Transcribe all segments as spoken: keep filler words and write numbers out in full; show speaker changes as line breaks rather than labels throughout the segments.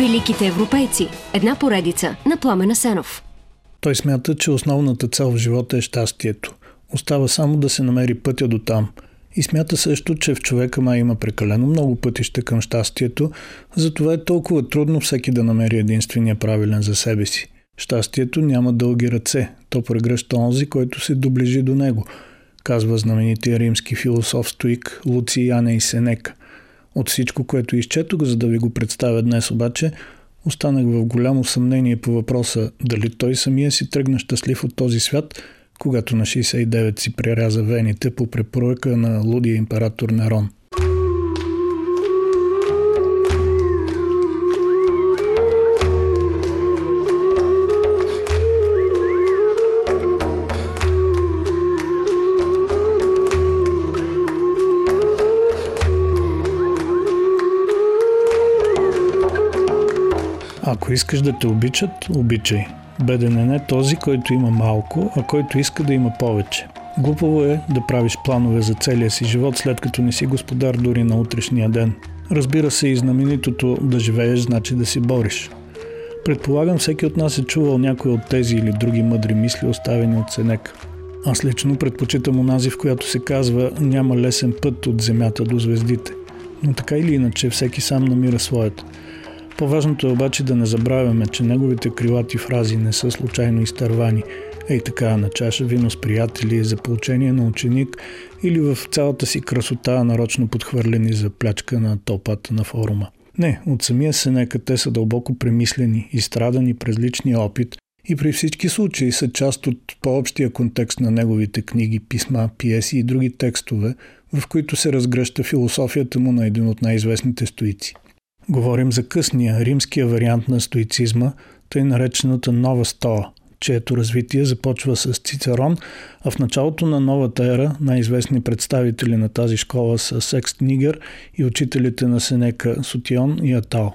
Великите европейци. Една поредица на Пламен Асенов.
Той смята, че основната цел в живота е щастието. Остава само да се намери пътя до там. И смята също, че в човека май има прекалено много пътища към щастието, затова е толкова трудно всеки да намери единствения правилен за себе си. Щастието няма дълги ръце, то прегръща онзи, който се доближи до него, казва знаменития римски философ-стоик Луцияне и Сенека. От всичко, което изчетох, за да ви го представя днес обаче, останах в голямо съмнение по въпроса дали той самия си тръгна щастлив от този свят, когато на шейсет и девет си преряза вените по препоръка на лудия император Нерон. Ако искаш да те обичат, обичай. Беден е не този, който има малко, а който иска да има повече. Глупаво е да правиш планове за целия си живот, след като не си господар дори на утрешния ден. Разбира се, и знаменитото да живееш значи да си бориш. Предполагам, всеки от нас е чувал някой от тези или други мъдри мисли, оставени от Сенека. Аз лично предпочитам онази, в която се казва «Няма лесен път от земята до звездите». Но така или иначе, всеки сам намира своята. По-важното е обаче да не забравяме, че неговите крилати фрази не са случайно изтървани, ей така на чаша вино с приятели, за получение на ученик или в цялата си красота нарочно подхвърлени за плячка на тълпата на форума. Не, от самия Сенека те са дълбоко премислени, изстрадани през личния опит и при всички случаи са част от по-общия контекст на неговите книги, писма, пиеси и други текстове, в които се разгръща философията му на един от най-известните стоици. Говорим за късния, римския вариант на стоицизма, тъй наречената нова стоа, чието развитие започва с Цицерон, а в началото на новата ера най-известни представители на тази школа са Секст Нигер и учителите на Сенека Сотион и Атал.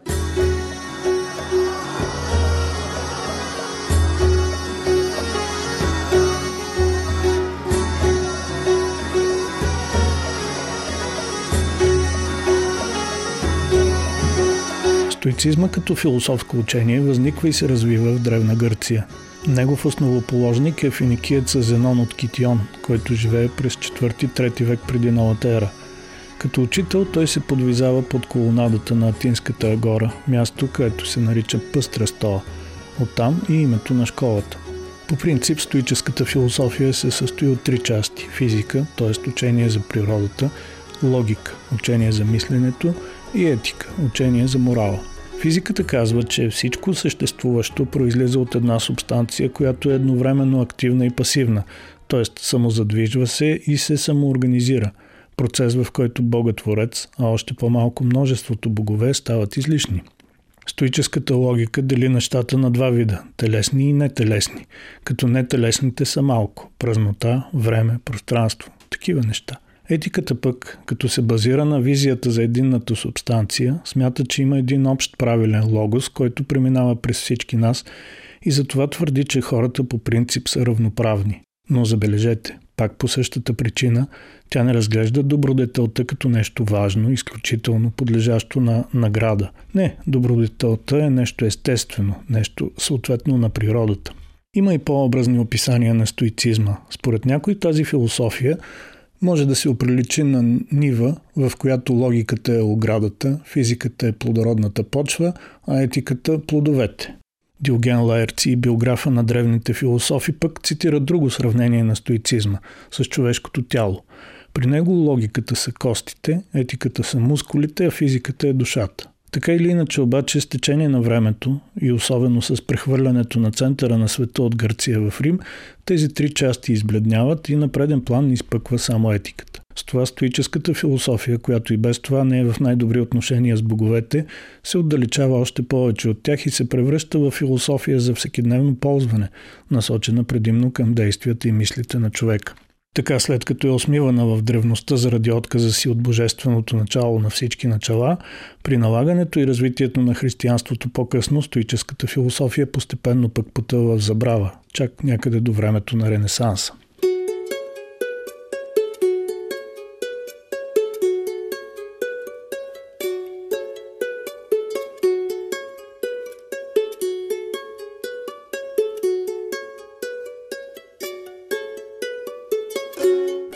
Стоицизма като философско учение възниква и се развива в Древна Гърция. Негов основоположник е финикиеца Зенон от Китион, който живее през четвърти-трети век преди новата ера. Като учител той се подвизава под колонадата на Атинската агора, място, където се нарича Пъстра стоа. Оттам и името на школата. По принцип стоическата философия се състои от три части – физика, т.е. учение за природата, логика, учение за мисленето и етика, учение за морала. Физиката казва, че всичко съществуващо произлиза от една субстанция, която е едновременно активна и пасивна, т.е. самозадвижва се и се самоорганизира. Процес, в който Богът-творец, а още по-малко множеството богове стават излишни. Стоическата логика дели нещата на два вида – телесни и нетелесни, като нетелесните са малко – празнота, време, пространство, такива неща. Етиката пък, като се базира на визията за единната субстанция, смята, че има един общ правилен логос, който преминава през всички нас и затова твърди, че хората по принцип са равноправни. Но забележете, пак по същата причина, тя не разглежда добродетелта като нещо важно, изключително подлежащо на награда. Не, добродетелта е нещо естествено, нещо съответно на природата. Има и по-образни описания на стоицизма. Според някой тази философия може да се оприличи на нива, в която логиката е оградата, физиката е плодородната почва, а етиката – плодовете. Диоген Лаерци, биографа на древните философи, пък цитира друго сравнение на стоицизма с човешкото тяло. При него логиката са костите, етиката са мускулите, а физиката е душата. Така или иначе обаче с течение на времето и особено с прехвърлянето на центъра на света от Гърция в Рим, тези три части избледняват и на преден план изпъква само етиката. С това стоическата философия, която и без това не е в най-добри отношения с боговете, се отдалечава още повече от тях и се превръща в философия за всекидневно ползване, насочена предимно към действията и мислите на човека. Така, след като е осмивана в древността заради отказа си от божественото начало на всички начала, при налагането и развитието на християнството по-късно стоическата философия постепенно пък потъва в забрава, чак някъде до времето на Ренесанса.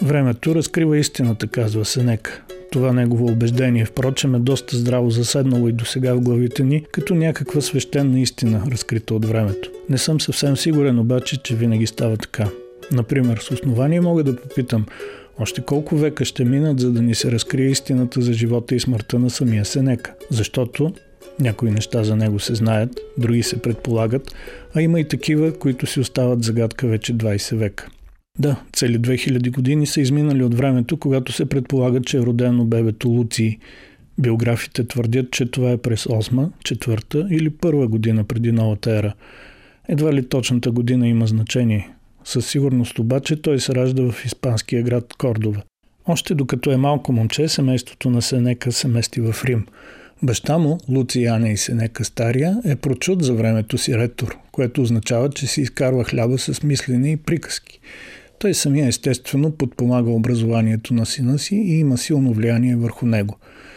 Времето разкрива истината, казва Сенека. Това негово убеждение, впрочем, е доста здраво заседнало и досега в главите ни, като някаква свещена истина, разкрита от времето. Не съм съвсем сигурен обаче, че винаги става така. Например, с основание мога да попитам, още колко века ще минат, за да ни се разкрие истината за живота и смъртта на самия Сенека. Защото някои неща за него се знаят, други се предполагат, а има и такива, които си остават загадка вече двайсет века. Да, цели две хиляди години са изминали от времето, когато се предполага, че е родено бебето Луций. Биографите твърдят, че това е през осма, четвърта или първа година преди новата ера. Едва ли точната година има значение. Със сигурност обаче той се ражда в испанския град Кордова. Още докато е малко момче, семейството на Сенека се мести в Рим. Баща му, Луций Аней Сенека Стария, е прочут за времето си ретор, което означава, че си изкарва хляба с мислене и приказки. Той самия естествено подпомага образованието на сина си и има силно влияние върху него.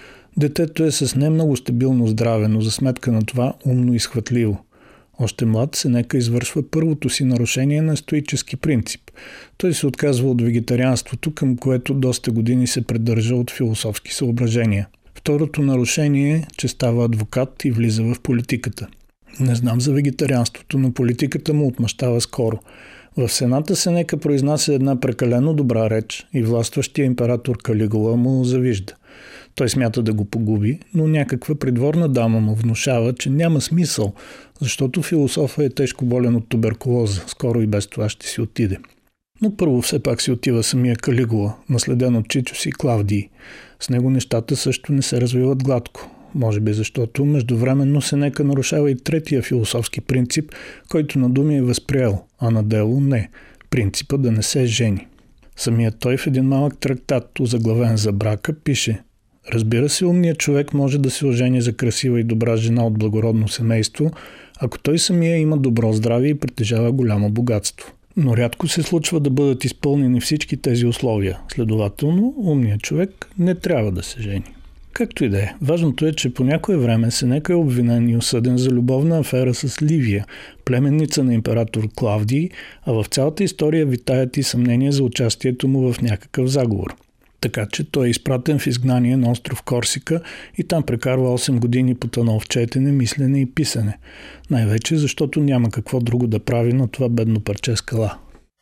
Детето е с не много стабилно здраве, но за сметка на това умно и схватливо. Още млад Сенека извършва първото си нарушение на стоически принцип. Той се отказва от вегетарианството, към което доста години се придържа от философски съображения. Второто нарушение е, че става адвокат и влиза в политиката. Не знам за вегетарианството, но политиката му отмъщава скоро. В Сената Сенека произнася една прекалено добра реч и властващия император Калигула му завижда. Той смята да го погуби, но някаква придворна дама му внушава, че няма смисъл, защото философът е тежко болен от туберкулоза, скоро и без това ще си отиде. Но първо все пак си отива самия Калигула, наследен от чичо си Клавдий. С него нещата също не се развиват гладко. Може би защото междувременно Сенека нарушава и третия философски принцип, който на думи е възприел, а на дело не – принципа да не се жени. Самият той в един малък трактат, озаглавен за брака, пише: разбира се, умният човек може да се ожени за красива и добра жена от благородно семейство, ако той самия има добро здраве и притежава голямо богатство. Но рядко се случва да бъдат изпълнени всички тези условия. Следователно, умният човек не трябва да се жени. Както и да е, важното е, че по някое време Сенека е обвинен и осъден за любовна афера с Ливия, племенница на император Клавдий, а в цялата история витаят и съмнения за участието му в някакъв заговор. Така че той е изпратен в изгнание на остров Корсика и там прекарва осем години потънал в четене, мислене и писане. Най-вече защото няма какво друго да прави на това бедно парче скала.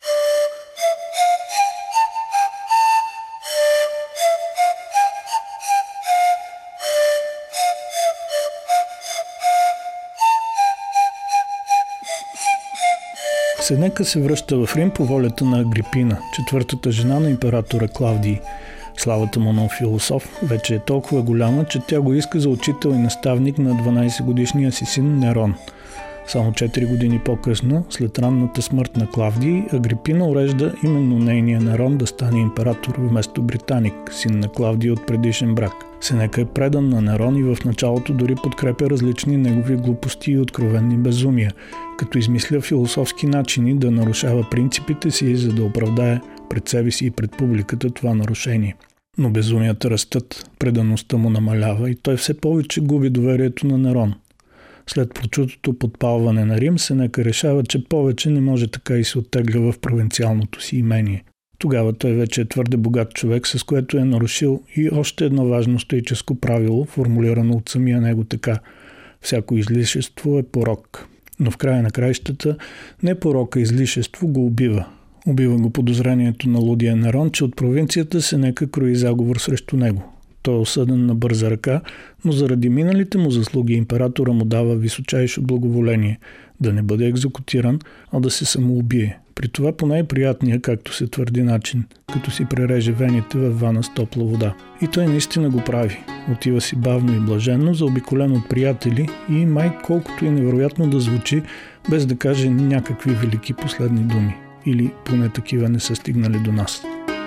Сенека се връща в Рим по волята на Агрипина, четвъртата жена на императора Клавдий. Славата му на философ вече е толкова голяма, че тя го иска за учител и наставник на дванайсетгодишния си син Нерон. Само четири години по-късно, след ранната смърт на Клавдий, Агрипина урежда именно нейния Нерон да стане император вместо Британик, син на Клавдий от предишен брак. Сенека е предан на Нерон и в началото дори подкрепя различни негови глупости и откровенни безумия, като измисля философски начини да нарушава принципите си, за да оправдае пред себе си и пред публиката това нарушение. Но безумията растат, предаността му намалява и той все повече губи доверието на Нерон. След прочутото подпалване на Рим, Сенека решава, че повече не може така и се оттегля в провинциалното си имение. Тогава той вече е твърде богат човек, с което е нарушил и още едно важно стоическо правило, формулирано от самия него така: всяко излишество е порок. Но в края на краищата не порока излишество го убива. Убива го подозрението на лудия Нерон, че от провинцията Сенека крои заговор срещу него. Той е осъден на бърза ръка, но заради миналите му заслуги императора му дава височайшо благоволение да не бъде екзекутиран, а да се самоубие. При това по най-приятния, както се твърди, начин, като си пререже вените във вана с топла вода. И той наистина го прави. Отива си бавно и блаженно, заобиколен от приятели и май колкото и невероятно да звучи, без да каже някакви велики последни думи. Или поне такива не са стигнали до нас.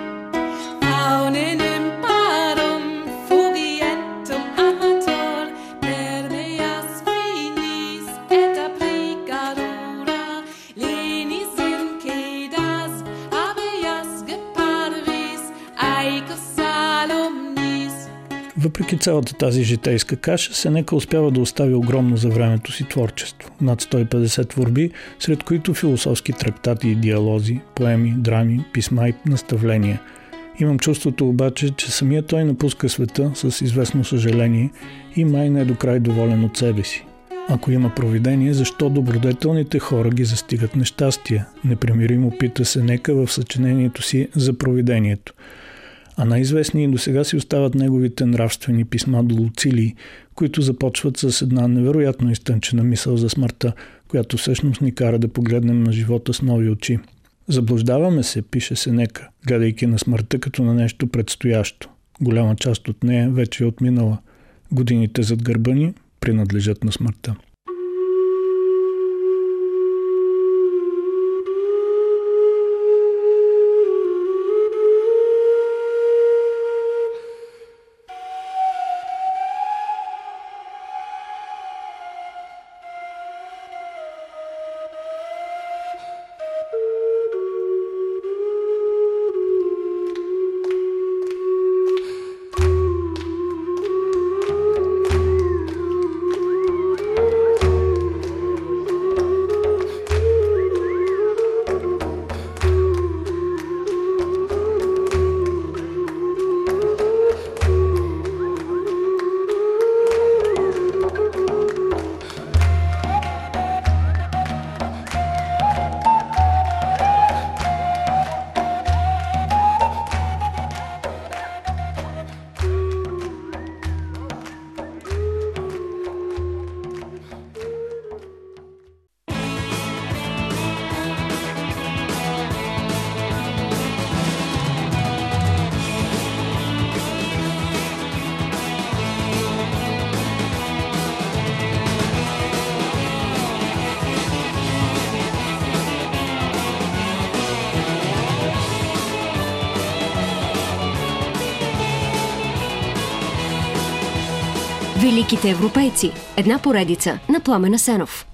Въпреки цялата тази житейска каша, Сенека успява да остави огромно за времето си творчество. Над сто и петдесет творби, сред които философски трактати и диалози, поеми, драми, писма и наставления. Имам чувството обаче, че самия той напуска света с известно съжаление и май не е до край доволен от себе си. Ако има провидение, защо добродетелните хора ги застигат нещастия? Непримиримо пита Сенека в съчинението си за провидението. А най-известни и досега си остават неговите нравствени писма до Луцилий, които започват с една невероятно изтънчена мисъл за смъртта, която всъщност ни кара да погледнем на живота с нови очи. Заблуждаваме се, пише Сенека, гледайки на смъртта като на нещо предстоящо. Голяма част от нея вече е отминала. Годините зад гърба ни принадлежат на смъртта.
Великите европейци. Една поредица на Пламен Асенов.